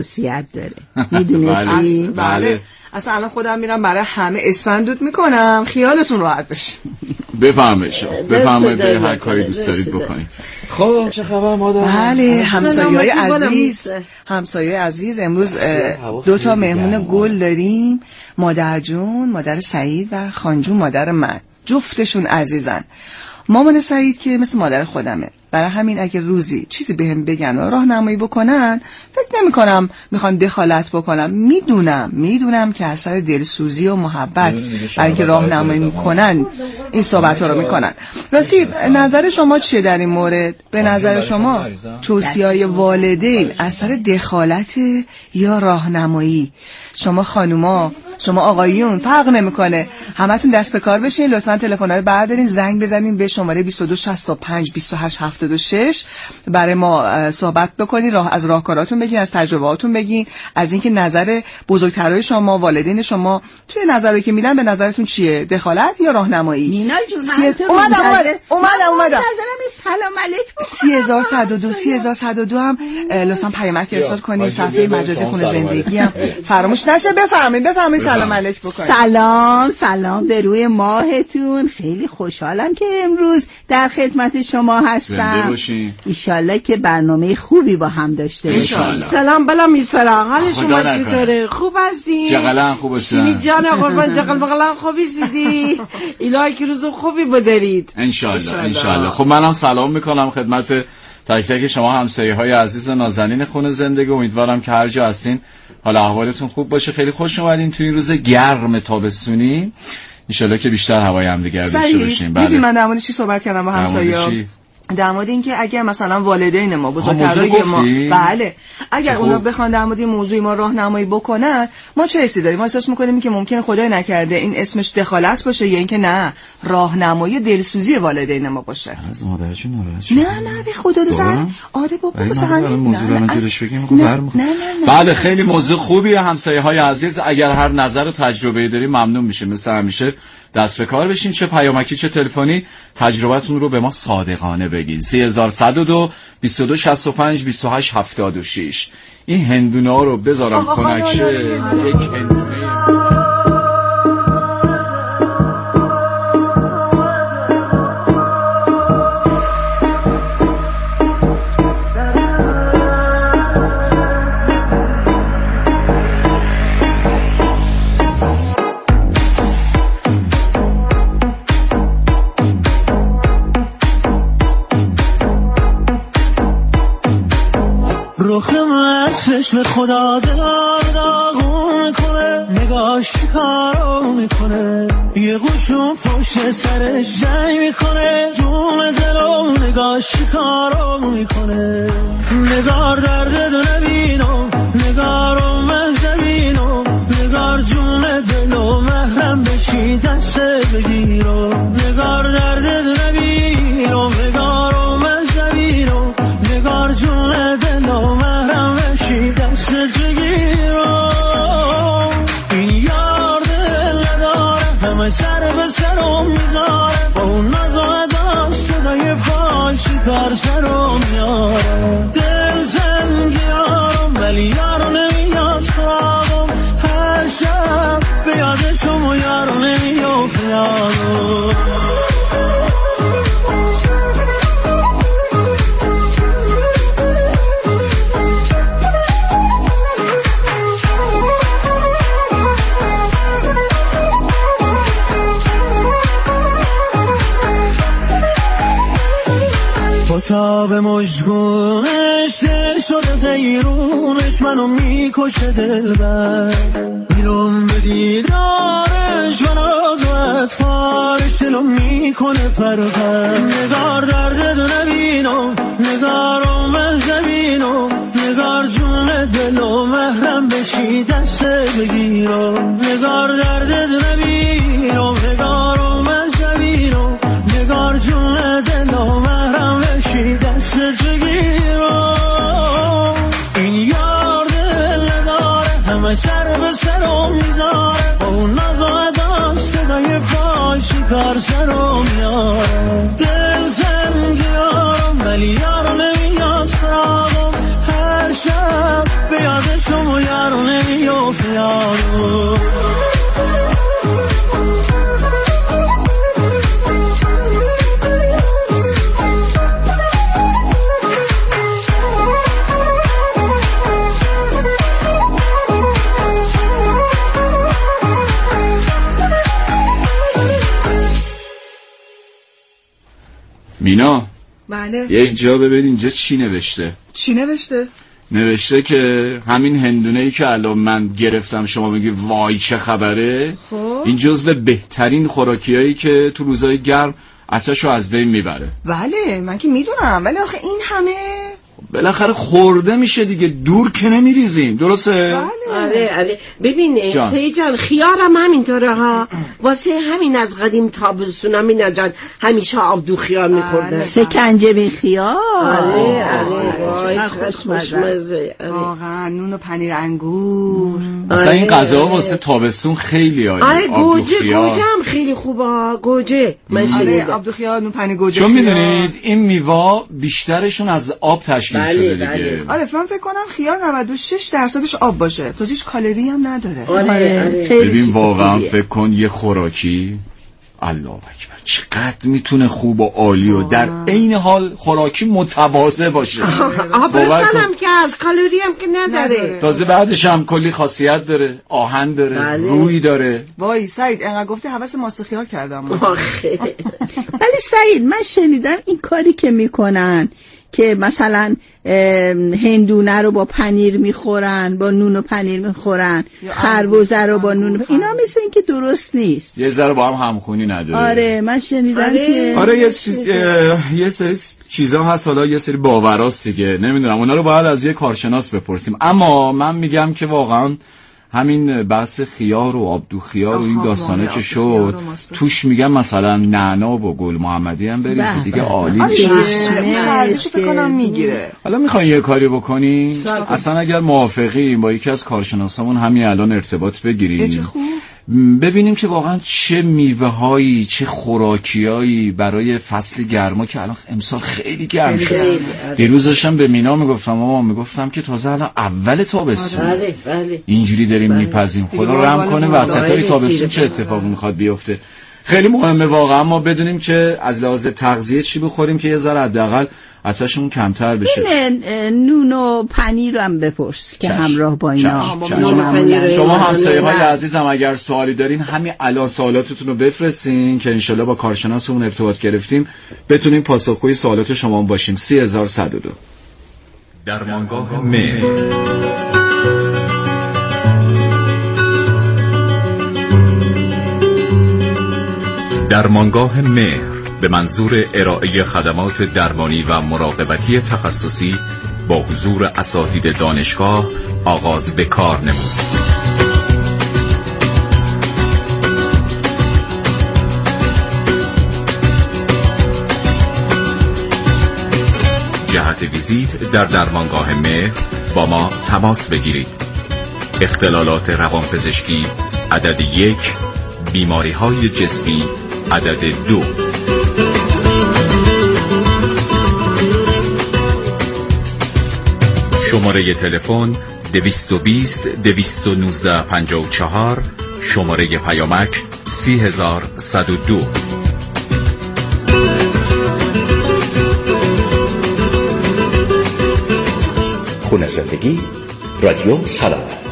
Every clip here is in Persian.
خاصیت داره. میدونستی؟ بله. اصلا الان خودم میرم برای همه اسفندود میکنم، خیالتون راحت بشه. بفرمایید به هر کاری دوست دارید بکنید. خب چه خبر مادر؟ بله همسایه عزیز امروز 2 مهمون گل داریم. مادر جون، مادر سعید و خانجون مادر من، جفتشون عزیزن. مامان سعید که مثل مادر خودمه، برای همین اگه روزی چیزی بهم بگن و راهنمایی بکنن فکر نمی کنم میخوان دخالت بکنم. میدونم که اثر دلسوزی و محبت برای اینکه راهنمایی میکنن این صحبت ها رو میکنن. راستی نظر شما چیه در این مورد؟ به نظر شما توصیه‌های والدین اثر دخالت یا راهنمایی؟ شما خانوما، شما آقایون فرق نمیکنه، همتون دست به کار بشین. لطفاً تلفن‌ها رو بردارین، زنگ بزنین به شماره 2265 2876 برای ما صحبت بکنین، از راهکاراتون بگین، از تجربهاتون بگین، از اینکه نظر بزرگترای شما، والدین شما توی نظری که میدن به نظرتون چیه؟ دخالت یا راهنمایی؟ مینا جون اومدم. سلام علیکم. 3102 3102 هم لطفاً پیامک ارسال کنین. صفحه مجازی خونه زندگی هم فراموش نشه. بفرمایید سلام علیکم بکنید. سلام به روی ماهتون. خیلی خوشحالم که امروز در خدمت شما هستم. ایشالله که برنامه خوبی با هم داشته باشیم. سلام بلا میسرا، حال شما چطوره؟ خوب هستین؟ جغلان خوب هستین؟ شیمی جان قربان جغل بغلان خوبی سیدی؟ الهی که روز خوبی بدارید انشالله. خب منم سلام میکنم خدمت تک تک شما همسایه‌های عزیز نازنین خونه زندگی. امیدوارم که هر جا هستین حال احوالتون خوب باشه. خیلی خوش اومدین توی این روز گرم تابستونی. انشالله که بیشتر هوای همدیگر داشته باشیم. بله. من در مورد چی صحبت کردم با همسایه‌ها؟ در مورد اینکه اگر مثلا والدین ما، بزرگترای ما، بله، اگر اونا بخوان در مورد این موضوع ما راهنمایی بکنن، ما چه حسی داریم؟ ما احساس می‌کنیم که ممکنه خدای نکرده این اسمش دخالت باشه یا اینکه نه، راهنمایی دلسوزی والدین ما باشه. از مادرشون ناراحت نه به خدا دزن. آره بابا واسه همین موضوع رو من جلوش بگیم برمی‌خوره. بله خیلی موضوع خوبیه همسایه‌های عزیز. اگر هر نظر و تجربه‌ای دارید ممنون میشیم. مثل همیشه دست به کار بشین، چه پیامکی چه تلفنی، تجربتون رو به ما صادقانه بگین. 3102 2265 2876. این هندونه ها رو بذارم کنکشه. یک هندونه چشم خدا داغون میکنه، نگاش کارو میکنه، یه گوشو پشت سرش جنگ میکنه، جون دلو نگاش کارو میکنه. نگار درد دو نبینو، نگارو مهدبینو، نگار جون دلو محرم بچی دست بگیرو. نگار درد دو نبینو، نگارو مهدبینو، نگار جون دلو محرم بچی دست بگیرو. این یار دل نداره، همه سر به سرم میذاره، با اون نزاده صدای پاش کار سرم میاره. دل زنگی یارم ولی یارو نمیاد سراغم، هر شب به یاد شما یارو نمیافت یارو. تاب مشگونش دل شده دیرونش، منو میکشه دل بر میرم به دیدارش، من از اطفارش دلو میکنه پرپر. نگار درد دو نبینم، نگارو مهدبینم، نگار جون دلو محرم بشی دست بگیرم. نگار درد دو نبینم، نگارو مهدبینم، نگار جون دلو محرم بشی دست بگیرم. این یار دل نداره، همه سر به سرم میذاره، با اون نزاده صدای پاشی کار سرم میاره. دل زنگی یارم ولی یارو نمیاد سراغم، هر شب به یاد شما یارو نمیافته یارو. مینا بله. یه اینجا ببین اینجا چی نوشته؟ چی نوشته؟ نوشته که همین هندونه‌ای که الان من گرفتم شما میگی وای چه خبره، خب این جزو بهترین خوراکیایی که تو روزای گرم آتشو از بین میبره. بله من که میدونم، ولی آخه این همه بالاخره خورده میشه دیگه، دور که نمیریزیم، درسته؟ بله. آره ببین سید جان خیارم همینطوره ها، واسه همین از قدیم تابستون مینا جان همیشه آبدو خیار میخوردن. سکنجه بی خیار. آره خوشمزه. واقعا نون و پنیر انگور. اصلا این غذا واسه تابستون خیلی عالیه. آره گوجه هم خیلی خوبه، گوجه من شنیدم. آبدو خیار، نون پنیر، گوجه. چون میدونید این میوه بیشترشون از آب تشکیل شده دیگه. آره من فکر کنم خیار 96% آب باشه، تو هیچ کالری هم نداره. آره. ببین واقعا فکر کن یه خوراکی الله اکبر چقدر میتونه خوب و عالی و در عین حال خوراکی متواضع باشه. آبرسانم که از کالری هم که نداره، تازه بعدش هم کلی خاصیت داره، آهن داره، روی داره. وای سعید انقدر گفته حواس ماست خیار کردم. ولی سعید من شنیدم این کاری که میکنن که مثلا هندونه رو با پنیر میخورن، با نون و پنیر میخورن، خربزه رو با نون اینا مثل این که درست نیست، یه ذره با هم همخونی نداره. آره من شنیدم که یه سری چیزا هست، حالا یه سری باوراست دیگه، نمیدونم اونا رو باید از یه کارشناس بپرسیم. اما من میگم که واقعا همین بحث خیار و آبدو خیار و این داستانه که شد توش میگم مثلا نعنا و گل محمدی هم بریزی دیگه عالی میشه. اون سردیشو فکر کنم میگیره. حالا میخواین یه کاری بکنین، اصلا اگر موافقین با یکی از کارشناسامون همین الان ارتباط بگیریم، ببینیم که واقعا چه میوه‌هایی چه خوراکیایی برای فصل گرما که الان امسال خیلی گرم شد. دیروزشم به مینا میگفتم که تازه الان اول تابستون اینجوری داریم میپزیم، خدا رحم کنه وسطای تابستون چه اتفاقی میخواد بیفته. خیلی مهمه واقعا ما بدونیم که از لحاظ تغذیه چی بخوریم که یه ذره حداقل آتشمون کمتر بشه. نون و پنیر رو هم بپرس که همراه با اینا. شما همسایه‌های عزیزم اگر سوالی دارین همین الان سوالاتتون رو بفرستین که انشالله با کارشناسمون ارتباط گرفتیم بتونیم پاسخگوی سوالات شما باشیم. 3102 درمانگاه مهر. درمانگاه مهر به منظور ارائه خدمات درمانی و مراقبتی تخصصی با حضور اساتید دانشگاه آغاز به کار نمود. جهت ویزیت در درمانگاه مهر با ما تماس بگیرید. اختلالات روانپزشکی عدد 1، بیماری‌های جسمی عدد 2. شماره تلفن 220 219 54، شماره پیامک 30102. خونه زندگی رادیو سلامت.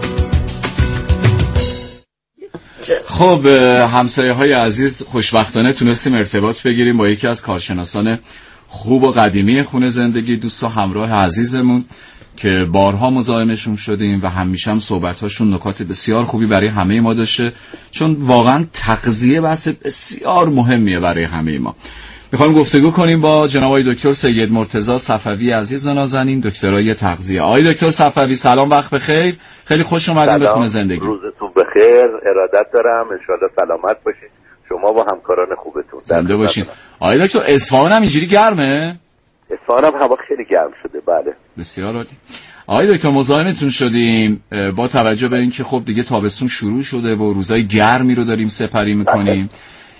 خب همسایه‌های عزیز خوشبختانه تونستیم ارتباط بگیریم با یکی از کارشناسان خوب و قدیمی خونه زندگی، دوست و همراه عزیزمون که بارها مزاحمشون شدیم و همیشه هم صحبت‌هاشون نکات بسیار خوبی برای همه ما داشته، چون واقعا تغذیه بحث بسیار مهمیه برای همه ما. میخوایم گفتگو کنیم با جناب آقای دکتر سید مرتضی صفوی عزیز و نازنین، دکترای تغذیه. آقای دکتر صفوی سلام، وقت بخیر، خیلی خوش اومدین به خونه زندگی. روزتون بخیر، ارادت دارم، انشالله سلامت باشین شما و همکاران خوبتون. زنده باشین. آقای دکتر اصفهان هم اینجوری گرمه؟ اصفهان هم هوا خیلی گرم شده. بله بسیار عالی. آقای دکتر مزاحمتون شدیم با توجه به اینکه خب دیگه تابستون شروع شده و روزای گرمی رو داریم سپری میکنیم.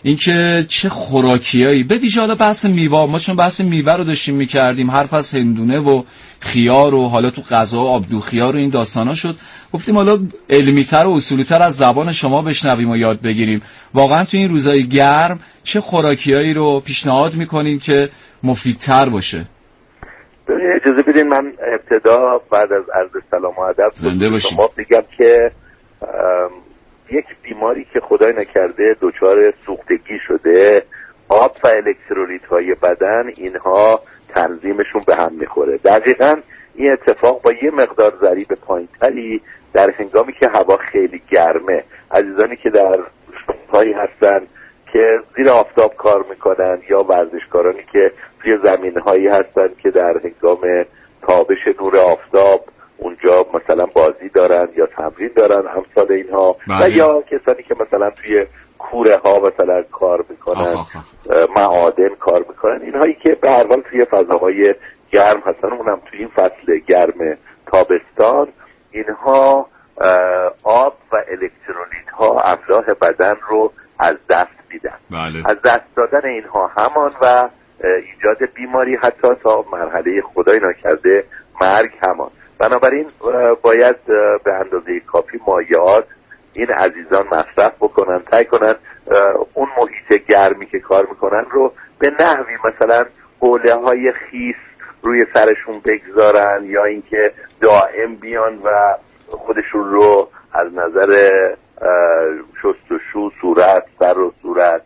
اینکه چه خوراکیایی به ویژه حالا بحث میوه، ما چون بحث میوه رو داشتیم میکردیم، حرف از هندونه و خیار و حالا تو غذا آبدو خیار و این داستانا شد، گفتیم حالا علمی‌تر و اصولی‌تر از زبان شما بشنویم و یاد بگیریم. واقعا تو این روزای گرم چه خوراکیایی رو پیشنهاد میکنین که مفیدتر باشه؟ اجازه بدین من ابتدا بعد از عرض سلام و ادب شما بگم که یک بیماری که خدای نکرده دچار سوختگی شده، آب و الکترولیت های بدن اینها تنظیمشون به هم میخوره. دقیقاً این اتفاق با یه مقدار ضریب پایینتری در هنگامی که هوا خیلی گرمه، عزیزانی که در شهرهایی هستن که زیر آفتاب کار میکنن یا ورزشکارانی که توی زمینهایی هستن که در هنگام تابش نور آفتاب اونجا مثلا بازی دارن یا تمرین دارن امثال اینها، و یا کسانی که مثلا توی کوره ها مثلا کار میکنن، معادن کار میکنن، اینهایی که به هر حال توی فضاهای گرم هستن، اونم توی این فصل گرم تابستان، اینها آب و الکترولیت ها املاح بدن رو از دست میدن. از دست دادن اینها همان و ایجاد بیماری حتی تا مرحله خدای نکرده مرگ همان. بنابراین باید به اندازه کافی مایعات این عزیزان مصرف بکنن، سعی کنن اون محیط گرمی که کار میکنن رو به نحوی مثلا حوله های خیس روی سرشون بگذارن، یا اینکه دائم بیان و خودشون رو از نظر شستشو صورت، سر و صورت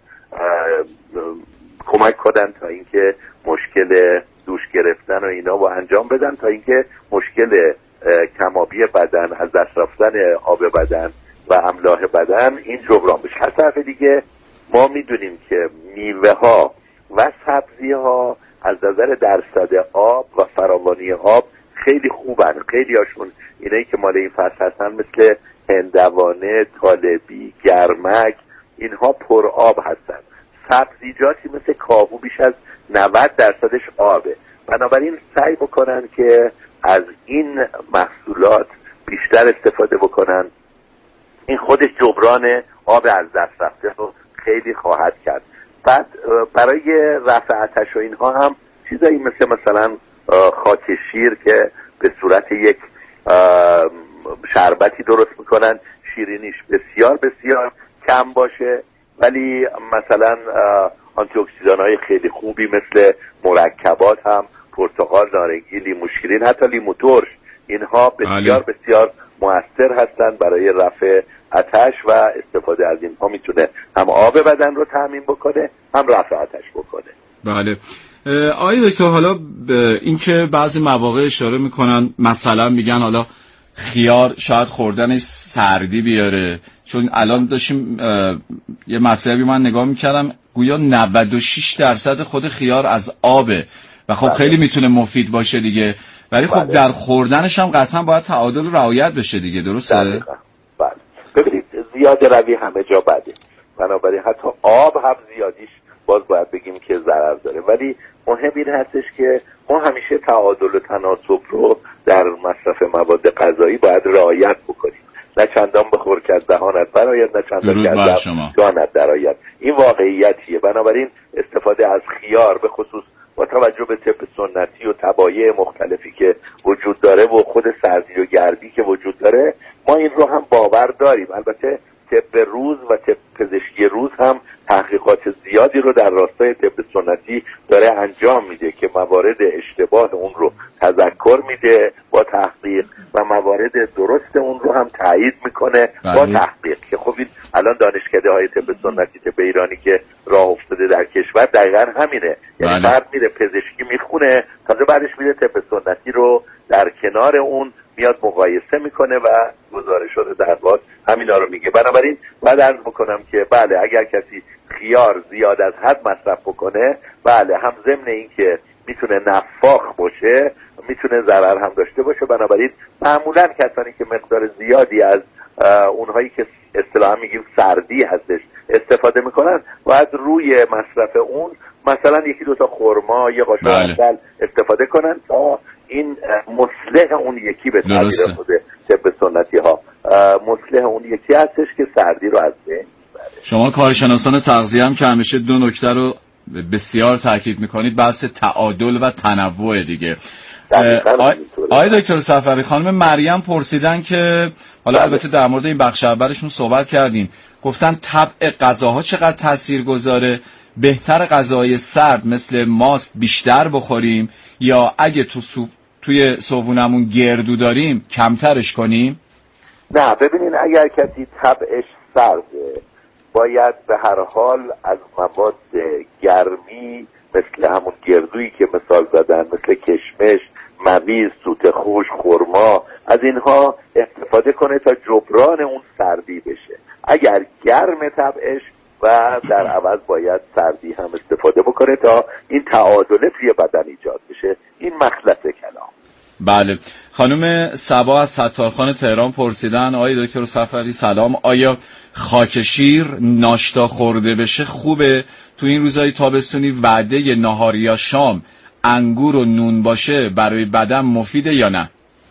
کمک کنن تا اینکه مشکل دوش گرفتن و اینا رو انجام بدن، تا اینکه مشکل کمابی بدن، از دست رفتن آب بدن و املاح بدن این جبران بشه. از طرف دیگه ما میدونیم که میوه ها و سبزی ها از نظر درصد آب و فراوانی آب خیلی خوبن. خیلی هاشون اینایی که مال این فصل هستن مثل هندوانه، طالبی، گرمک، اینها پر آب هستن. سبزیجاتی مثل کاهو بیش از 90% آبه. بنابراین سعی بکنن که از این محصولات بیشتر استفاده بکنن. این خودش جبران آب از دست رفته رو خیلی خواهد کرد. بعد برای رفع آتش و اینها هم چیزایی مثلا خاک شیر که به صورت یک شربتی درست میکنن، شیرینیش بسیار بسیار کم باشه، ولی مثلا آنتی اکسیدان های خیلی خوبی مثل مرکبات هم، پرتقال، نارنگی، لیمو شیرین، حتی لیمو ترش، اینها بسیار بسیار مؤثر هستن برای رفع آتش و استفاده از اینها میتونه هم آب بدن رو تامین بکنه هم رفع آتش بکنه. بله. آقای دکتر، حالا این که بعضی مواقع اشاره میکنن، مثلا میگن حالا خیار شاید خوردن سردی بیاره، چون الان داشتیم یه مطلبی من نگاه میکردم گویا 96% خود خیار از آبه و خب خیلی میتونه مفید باشه دیگه، ولی خب در خوردنش هم قطعا باید تعادل رعایت بشه دیگه، درسته؟ بله. ببینید زیاد روی همه جا بده، بنابراین حتی آب هم زیادیش باز باید بگیم که ضرر داره، ولی مهم این هستش که ما همیشه تعادل و تناسب رو در مصرف مواد غذایی باید رعایت بکنیم. نه چندان بخور که از دهانت برآید، نه چندان که از جانت درآید. این واقعیتیه. بنابراین استفاده از خیار به خصوص با توجه به طب سنتی و طبایع مختلفی که وجود داره و خود سردی و گرمی که وجود داره، ما این رو هم باور داریم. البته طب روز و طب پزشکی روز هم تحقیقات زیادی رو در راستای طب سنتی داره انجام میده که موارد اشتباه اون رو تذکر میده با تحقیق و موارد درست اون رو هم تایید میکنه با تحقیق، که خب این الان دانشکده های طب سنتی طب ایرانی که راه افتاده در کشور دقیقا همینه. یعنی فرد میره پزشکی میخونه، تازه بعدش میره طب سنتی رو در کنار اون میاد مقایسه میکنه و گزارشات در واقع همینا رو میگه. بنابراین باید عرض بکنم که بله، اگر کسی خیار زیاد از حد مصرف بکنه، بله، هم ضمن این که میتونه نفاخ باشه، میتونه ضرر هم داشته باشه. بنابراین معمولا کسانی که مقدار زیادی از اونهایی که اصطلاحا میگیم سردی هستش استفاده میکنن، باید روی مصرف اون مثلا یکی دوتا خرما یا قاشق عسل استفاده کنن تا این مصلح اون یکی به تعبیر خود طب سنتی ها مصلح اون یکی هستش که سردی رو از بین میبره. شما کارشناسان تغذیه هم که همیشه دو نکته رو بسیار تاکید میکنید، بحث تعادل و تنوع دیگه. آقای دکتر صفوی، خانم مریم پرسیدن که حالا البته در مورد این بخش اولشون صحبت کردیم، گفتن طبع غذاها چقدر تأثیر گذاره، بهتر غذای سرد مثل ماست بیشتر بخوریم یا اگه توی صابونمون گردو داریم کمترش کنیم؟ نه ببینین، اگر کسی طبعش سرده باید به هر حال از مواد گرمی مثل همون گردویی که مثال زدن، مثل کشمش، مویز، توت خوش، خرما، از اینها استفاده کنه تا جبران اون سردی بشه. اگر گرم طبعش و در عوض باید سردی هم استفاده بکنه تا این تعادل توی بدن ایجاد بشه. این مخلص کلام. بله. خانم صبا از ستارخان تهران پرسیدن آقای دکتر صفوی سلام، آیا خاک شیر ناشتا خورده بشه خوبه؟ تو این روزهای تابستونی وعده نهار یا شام انگور و نون باشه برای بدن مفیده یا نه؟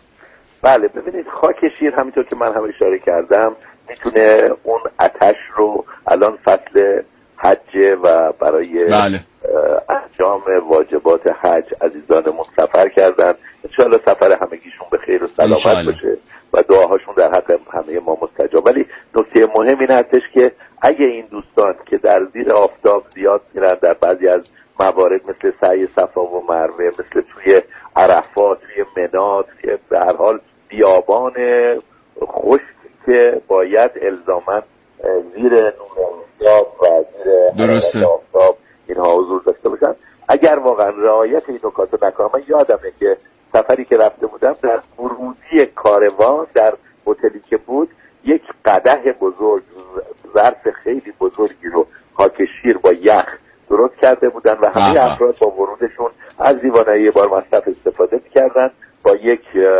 بله ببینید، خاک شیر همینطور که من هم اشاره کردم میتونه اون آتش رو، الان فصل حجه و برای بله. انجام واجبات حج عزیزانمون سفر کردن، انشاءالله سفر همگیشون به خیر و سلامت باشه و دعاهاشون در حق همه ما مستجاب. ولی نکته مهم این هستش که اگه این دوستان که در زیر آفتاب زیاد میرن، در بعضی از موارد مثل سعی صفا و مروه، مثل توی عرفات، توی منی، توی به هر حال بیابان خشک که باید الزاماً زیر نور آفتاب و زیر آفتاب اینها حضور داشته باشن، اگر واقعا رعایت این نکات رو نکنم. من یادمه که سفری که رفته بودم در ورودی کاروان در هتلی که بود، یک قدح بزرگ، ظرف خیلی بزرگی رو خاک شیر با یخ درست کرده بودن و همه افراد با ورودشون از لیوانه یه بار مصرف استفاده می‌کردن، با یک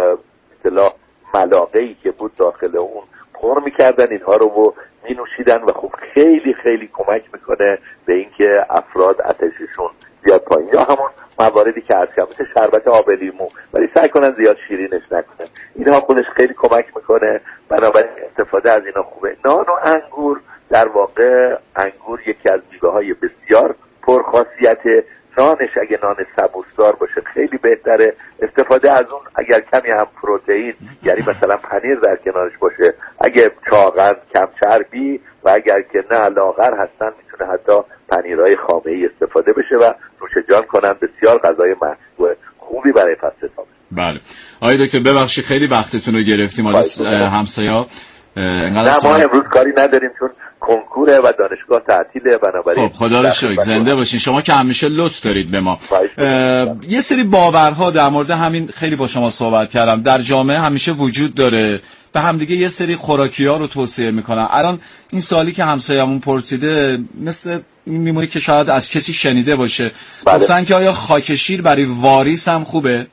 اصطلاح ملاقه‌ای که بود داخل اون پر می‌کردن اینها رو و می‌نوشیدن و خب خیلی خیلی کمک میکنه به اینکه افراد آتششون بیاد پایین. یا همون مواردی که عرض کردم مثل شربت آب لیمو، ولی سعی کنن زیاد شیرینش نکنن، اینها خودش خیلی کمک میکنه، بنابراین استفاده از اینا خوبه. نان و انگور، در واقع انگور یکی از میوه‌های بسیار پرخاصیت، نانش اگه نان سبوسدار باشه خیلی بهتره. استفاده از اون اگر کمی هم پروتئین، یعنی مثلا پنیر در کنارش باشه، اگه چاقن، کم چربی و اگر که نه لاغر هستن میتونه حتی پنیرهای خامه‌ای استفاده بشه و نوش جان کنن. بسیار غذای محبوب خوبی برای فصل تابستون. بله. آقای دکتر ببخشید خیلی وقتتون رو گرفتیم، همسایه‌ها نه ما امروز کاری نداریم چون کنکوره و دانشگاه تعطیله، بنابراین خب خدا رو شکر زنده باشین. شما که همیشه لطف دارید به ما. یه سری باورها در مورد همین خیلی با شما صحبت کردم در جامعه همیشه وجود داره، به همدیگه یه سری خوراکی‌ها رو توصیه میکنن. الان این سوالی که همسایه‌مون پرسیده مثل این میمونه که شاید از کسی شنیده باشه. گفتن که آیا خاک شیر برای واریس هم خوبه؟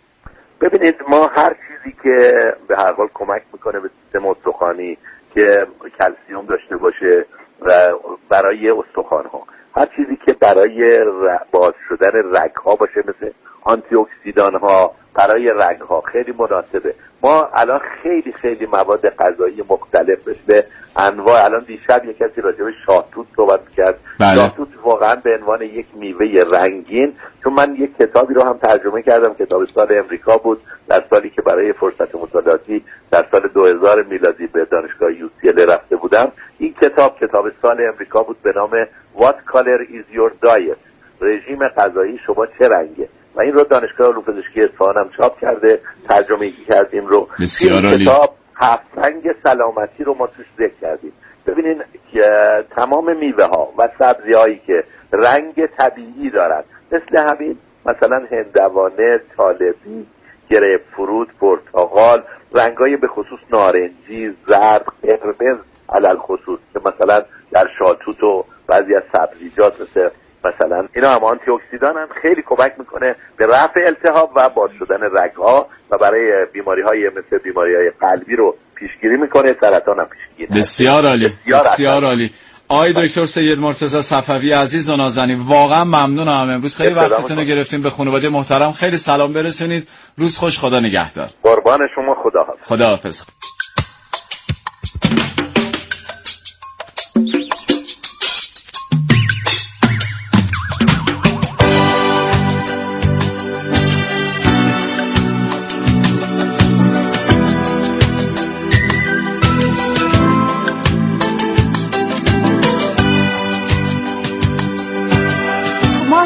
ببینید، ما هر چیزی که به هر حال کمک میکنه به سیستم استخوانی که کلسیوم داشته باشه و برای استخوان‌ها، هر چیزی که برای باز شدن رگ‌ها باشه مثل آنتی اکسیدان‌ها برای رگ‌ها خیلی مناسبه. ما الان خیلی خیلی مواد غذایی مختلف مثل انواع، الان دیشب یک کسی راجع به شاهتوت صحبت کرد. شاهتوت واقعا به عنوان یک میوه رنگین، چون من یک کتابی رو هم ترجمه کردم، کتاب سال امریکا بود، در سالی که برای فرصت مطالعاتی در سال 2000 میلادی به دانشگاه UCLA رفته بودم. این کتاب سال امریکا بود به نام What Color is Your Diet؟ رژیم غذایی شما چه رنگه؟ و این رو دانشگاه علوم پزشکی اصفهان هم چاپ کرده، ترجمه کردیم رو. این کتاب 7 رنگ سلامتی رو ما توش ذکر کردیم. ببینین که تمام میوه ها و سبزی هایی که رنگ طبیعی دارن، مثل همین مثلا هندوانه، طالبی، گریپ فروت، پرتقال، رنگای به خصوص نارنجی، زرد، قرمز علل خصوص که مثلا در شاهتوت و بعضی از سبزیجات مثلا اینا هم آنتی اکسیدان هم، خیلی کمک میکنه به رفع التهاب و باز شدن رگ‌ها و برای بیماری‌های مثل بیماری‌های قلبی رو پیشگیری میکنه، سرطان هم پیشگیری. بسیار عالی، بسیار عالی. آقای دکتر سید مرتضی صفوی عزیز و نازنین، واقعا ممنونم امروز خیلی وقتتون رو گرفتیم. به خانواده محترم خیلی سلام برسونید. روز خوش، خدا نگهدار. قربان شما، خداحافظ. خداحافظ.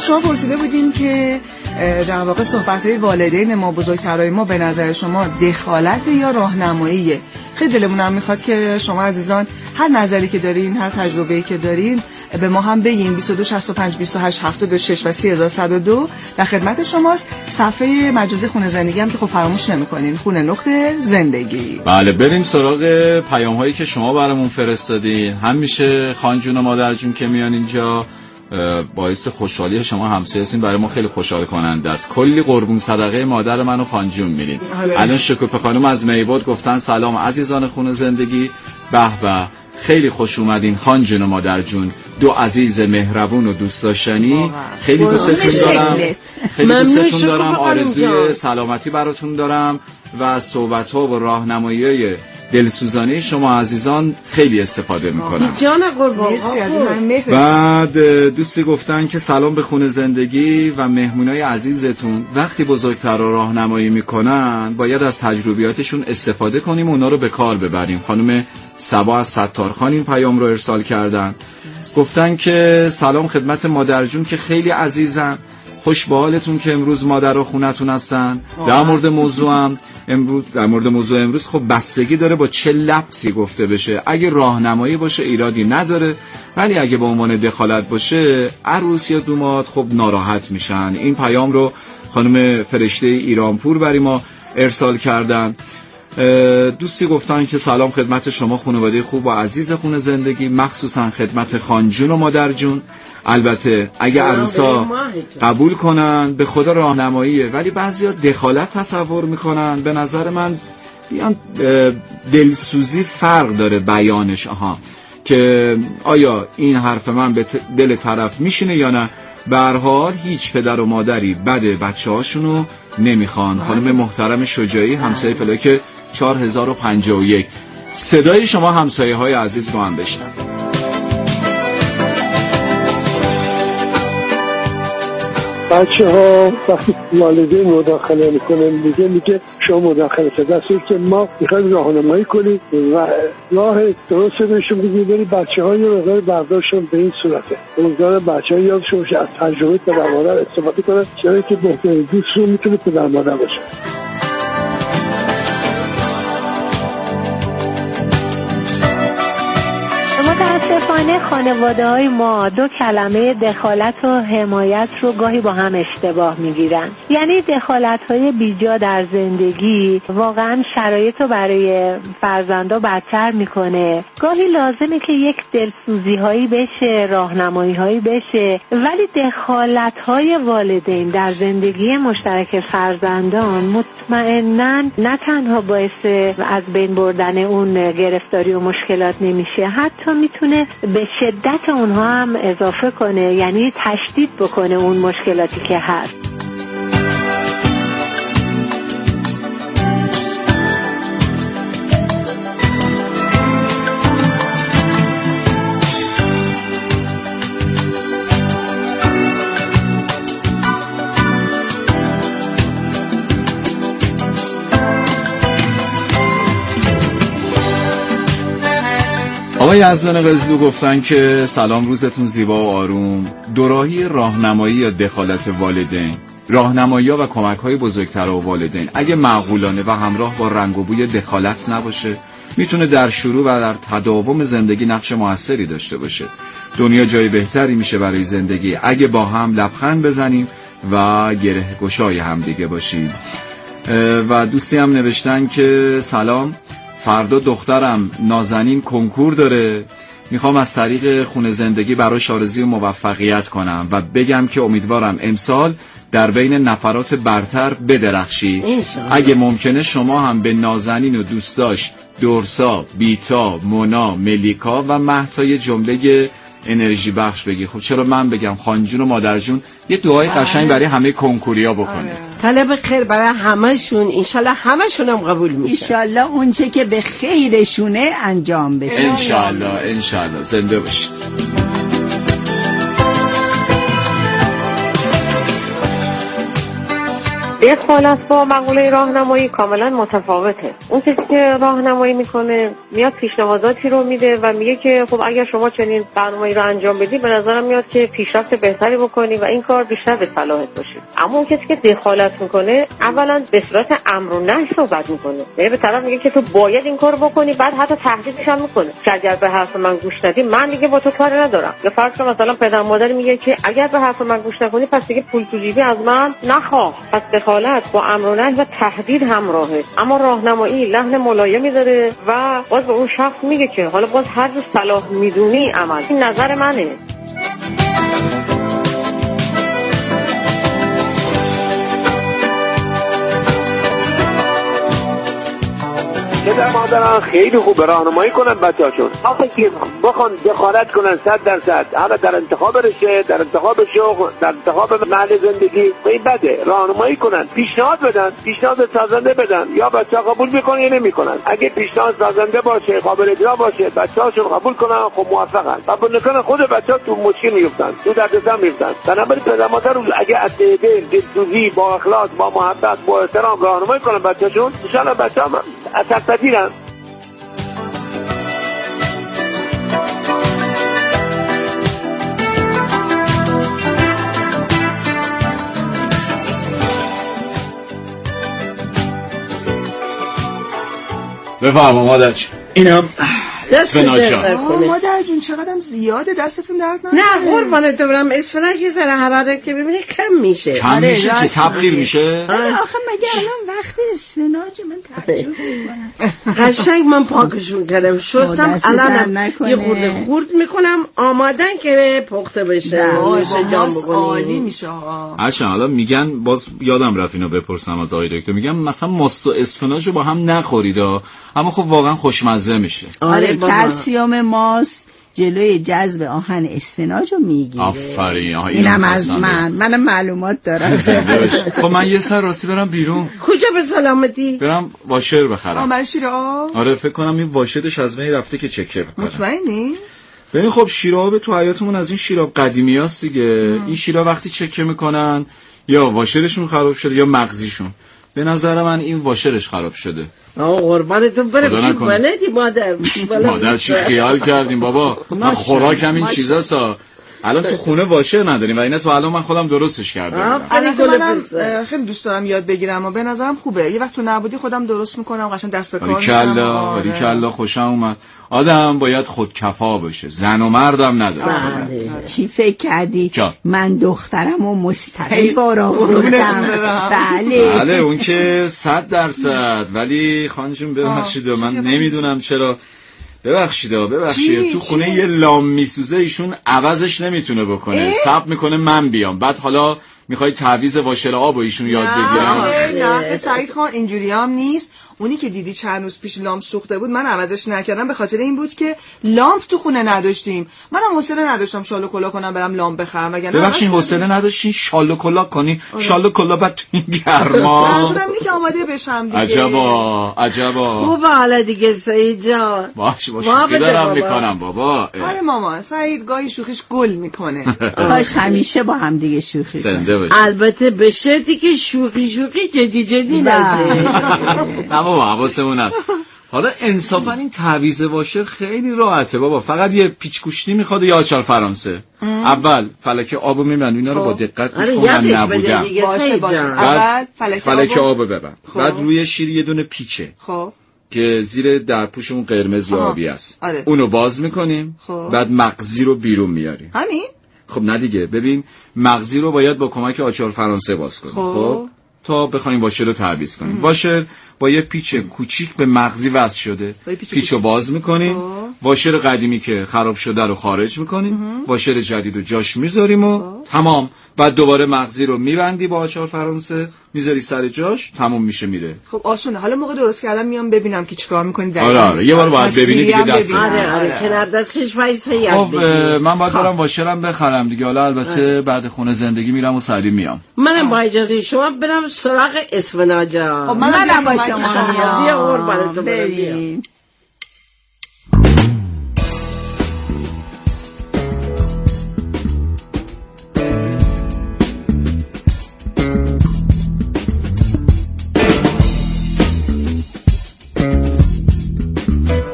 شما پرسیده بودین که در واقع صحبت‌های والدین ما، بزرگترای ما، به نظر شما دخالت یا راهنماییه؟ خیلی دلمون هم میخواد که شما عزیزان هر نظری که دارین، هر تجربه‌ای که دارین به ما هم بگین. 22 65 28 76 و 3102 در خدمت شماست. صفحه مجازی خونه زندگی هم که خب فراموش نمی‌کنین، خونه.زندگی. بله، بریم سراغ پیام‌هایی که شما برامون فرستادین. همیشه خان جون و مادر جون که میان اینجا باعث خوشحالی شما همسایه هستین، برای ما خیلی خوشحال کننده است. کلی قربون صدقه مادر منو خان جون میرین. الان شکوفه خانم از میباد گفتن سلام عزیزان خونه زندگی، به به خیلی خوش اومدین خان جون و مادر جون، دو عزیز مهربون و دوست داشتنی. خیلی دوستتون دارم، خیلی دوستتون دارم، آرزوی سلامتی براتون دارم و از صحبت‌ها و راهنمایی‌های دلسوزانه شما عزیزان خیلی استفاده میکنم. جان قربان. بعد دوستی گفتن که سلام به خونه زندگی و مهمونای عزیزتون، وقتی بزرگترا راهنمایی میکنن باید از تجربیاتشون استفاده کنیم و اونا رو به کار ببریم. خانم سبا از ستارخان این پیام رو ارسال کردن، گفتن که سلام خدمت مادر جون که خیلی عزیزن، خوش به حالتون که امروز مادر و خونتون هستن. در مورد موضوع امروز خب بستگی داره با چه لفظی گفته بشه. اگه راهنمایی باشه ایرادی نداره، ولی اگه به عنوان دخالت باشه عروس یا دوماد خب ناراحت میشن. این پیام رو خانم فرشته ایرانپور برای ما ارسال کردن. دوستی گفتن که سلام خدمت شما خانواده خوب و عزیز خونه زندگی، مخصوصا خدمت خانجون و مادر جون. البته اگه عروسا قبول کنن به خدا راهنماییه، ولی بعضیا دخالت تصور میکنن. به نظر من بیان دلسوزی فرق داره بیانش، که آیا این حرف من به دل طرف میشینه یا نه. به هر حال هیچ پدر و مادری بد بچه‌هاشونو نمیخوان. خانم محترم شجاعی، همسایه پلاک 4051. صدای شما همسایه های عزیز رو هم بشنویم. بچه ها وقتی والدین مداخله میکنن میگه شما مداخله دستید که ما میخوایم راهنمایی کنیم و راه درست بهشون بگیم، ولی بچه ها یه مقدار برداشتن به این صورته. امیدوارم بچه ها یادشون باشه از تجربه پدر مادر استفاده کنن، چرا که بهترین دوستشون میتونه پدر مادر باشه. متاسفانه خانواده های ما دو کلمه دخالت و حمایت رو گاهی با هم اشتباه میگیرن. یعنی دخالت های بیجا در زندگی واقعا شرایط رو برای فرزندا بدتر میکنه. گاهی لازمه که یک دلسوزی هایی بشه، راهنمایی هایی بشه، ولی دخالت های والدین در زندگی مشترک فرزندان مطمئناً نه تنها باعث از بین بردن اون گرفتاری و مشکلات نمیشه، حتی میتونه به شدت اونها هم اضافه کنه، یعنی تشدید بکنه اون مشکلاتی که هست. آقای یزدان قزلو گفتن که سلام روزتون زیبا و آروم. دوراهی راهنمایی یا دخالت والدین، راهنمایی و کمک های بزرگتر و والدین اگه معقولانه و همراه با رنگ و بوی دخالت نباشه، میتونه در شروع و در تداوم زندگی نقش موثری داشته باشه. دنیا جای بهتری میشه برای زندگی اگه با هم لبخند بزنیم و گره گشای هم دیگه باشیم. و دوستی هم نوشتن که سلام، فردا دخترم نازنین کنکور داره، میخوام از طریق خونه زندگی براش آرزوی موفقیت کنم و بگم که امیدوارم امسال در بین نفرات برتر بدرخشی. اگه ممکنه شما هم به نازنین و دوستاش دورسا، بیتا، مونا، ملیکا و مهتای جمله انرژی بخش بگی. خب چرا من بگم؟ خانجون و مادرجون یه دعای قشنگ برای همه کنکوریا بکنید. طلب خیر برای همشون، انشالله همشون هم قبول میشه. انشالله اونچه که به خیرشونه انجام بشه. انشالله. زنده باشید. دخالت با مقوله راهنمایی کاملا متفاوته. اون کسی که راهنمایی میکنه میاد پیشنهاداتی رو میده و میگه که خب اگر شما چنین برنامه‌ای رو انجام بدی به نظرم میاد که پیشرفت بهتری بکنی و این کار بیشتر به صلاحت باشه. اما اون کسی که دخالت میکنه اولا به صورت امر و نهی صحبت میکنه، یعنی به طرف میگه که تو باید این کارو بکنی، بعد حتی تهدیدش هم میکنه که اگر به حرف من گوش ندی من دیگه با تو کاری ندارم. یا فرض کن مثلا پدر مادر میگه که اگر به حرف من گوش نکنی پس دیگه پول تو جیبی از من نخواه. پس دخالت با امر و نهی و تهدید همراهه، اما راهنمایی لحن ملایمی داره و باز به اون شخص میگه که حالا باز هر جور صلاح میدونی عمل. این نظر منه. پدر مادران خیلی خوب راهنمایی کنن بچه‌هاشون، آخه که بخوان دخالت کنن 100% حالا در انتخاب رشته، در انتخاب شغل، در انتخاب محل زندگی، این بده. راهنمایی کنن، پیشنهاد بدن، پیشنهاد سازنده بدن، یا بچه‌ها قبول میکنن یا نمیکنن. اگه پیشنهاد سازنده باشه، قابل اجرا باشه، بچه‌هاشون قبول کنن، خب موفقن. قبول نکنن خود بچه‌ها تو مشکل میفتن، تو دردسر میفتن. بنابراین پدر مادر اگه از دل، دلسوزی، با اخلاص، با محبت، با احترام راهنمایی کنن بچه‌شون، ان شاءالله بچه‌ها اثرپذیرن. بفرما مادر جون. اینم اسفناج. مادر جون چقدرم زیاده، دستتون درد نکنه. نه قربانت برم، اسفناج یه ذره حرارت که ببینی کم میشه. کم میشه چه تبخیر میشه؟ آخه مگه الان وقت اسفناج من تعجب میکنم. قشنگ من پاکشون کردم، شستم، الانم یه خورده خورد میکنم آمادن که پخته بشه. جام بکنی عالی میشه ها. اچھا حالا میگن، باز یادم رفت اینو بپرسم از آقای دکتر، میگن مثلا ماست و اسفناج رو با هم نخورید، اما خب واقعا خوشمزه میشه. آره کلسیوم ماست جلوی جذب آهن اسفناج رو میگیره. آفرین. اینم از منم معلومات دارم. خب من یه سر راستی برم بیرون. کجا به سلامتی؟ برم واشر بخرم. برای شیر آب؟ آره فکر کنم این واشرش از من رفته که چکه بکنم. مطمئنی؟ ببین خب شیراب تو حیاتمون از این شیراب قدیمیاست دیگه. این شیراب وقتی چکه میکنن یا واشرشون خراب شده یا مغزیشون. به نظر من این واشرش خراب شده. قربانتون برم چی بلدی مادر چی خیال کردیم بابا. من خوراکم این چیزاسا. الان تو خونه واشه نداریم و اینا تو الان من خودم درستش کردم. منم خیلی دوست دارم یاد بگیرم و به نظرم خوبه. یه وقت تو نبودی خودم درست میکنم، قشنگ دست به کار میشم. باریکلا خوشم اومد. آدم باید خودکفا باشه، زن و مردم نداره. چی فکر کردی؟ من دخترم و مستقل بارا بردم. بله اون که 100%. ولی خانجون ببخشید من نمیدونم چرا. ببخشید تو خونه یه لام میسوزه، ایشون عوضش نمیتونه بکنه، صبر میکنه من بیام، بعد حالا میخوای تعویض واشر آب و ایشون یاد بگیرم. نه سعید خان اینجوری هم نیست. اونی که دیدی چند روز پیش لامپ سوخته بود من عوضش نکردم به خاطر این بود که لامپ تو خونه نداشتیم. منم حوصله نداشتم شال و کلا کنم برم لامپ بخرم. ببخشید حوصله نداشتین شال و کلا کنی؟ شال و کلا بعد تو این گرما. منظورم اینه که آماده بشم دیگه. عجبا. خوبه حالا دیگه سعید جان. باشه شوخی دارم میکنم بابا. آره مامان سعید گاهی شوخیش گل میکنه. باش همیشه با هم دیگه شوخی زنده باش. البته به شرطی که شوخی جدی نشه. بابا حواسمون هست. حالا انصافا این تعویض واشر خیلی راحته بابا، فقط یه پیچ گوشتی میخواد یا آچار فرانسه. اول فلک آبو میبند، اینا رو با دقت گوش کن من نبودم. باشه. اول فلک آبو ببند. بعد روی شیر یه دونه پیچه. خب که زیر درپوشمون قرمز یا آبی است. اونو باز میکنیم. بعد مغزی رو بیرون میاریم. همین؟ خب نه دیگه، ببین مغزی رو باید با کمک آچار فرانسه باز کنیم. خب تا بخوایم واشر رو تعویض کنیم. واشر با یه پیچ کوچیک به مغزی وصل شده. پیچو باز میکنیم. واشر قدیمی که خراب شده رو خارج میکنیم. واشر جدید رو جاش میذاریم و تمام. بعد دوباره مغزی رو میبندی با آچار فرانسه، میذاری سر جاش، تموم میشه میره. خب آسونه. حالا موقع درست کردم میام ببینم که چیکار میکنی. آره یه بار باید ببینی دیگه دست. آره کنار دستش وایسه. خب من باید برم واشرم بخرم دیگه. حالا البته بعد خونه زندگی میرم و سری میام. منم با اجازه شما برم سراغ اسفناج. منم با شما میام. بیا قربانت برم.